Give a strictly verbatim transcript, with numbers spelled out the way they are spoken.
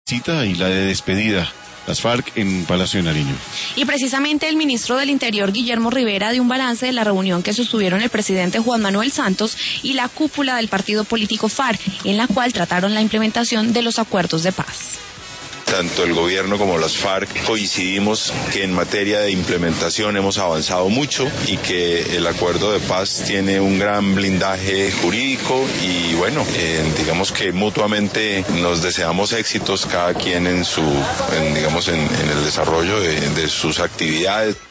Cita y la de despedida. Las FARC en Palacio de Nariño. Y precisamente el ministro del Interior, Guillermo Rivera, dio un balance de la reunión que sostuvieron el presidente Juan Manuel Santos y la cúpula del partido político FARC, en la cual trataron la implementación de los acuerdos de paz. Tanto el gobierno como las FARC coincidimos que en materia de implementación hemos avanzado mucho y que el acuerdo de paz tiene un gran blindaje jurídico y bueno, eh, digamos que mutuamente nos deseamos éxitos cada quien en su, en, digamos, en, en el desarrollo de, de sus actividades.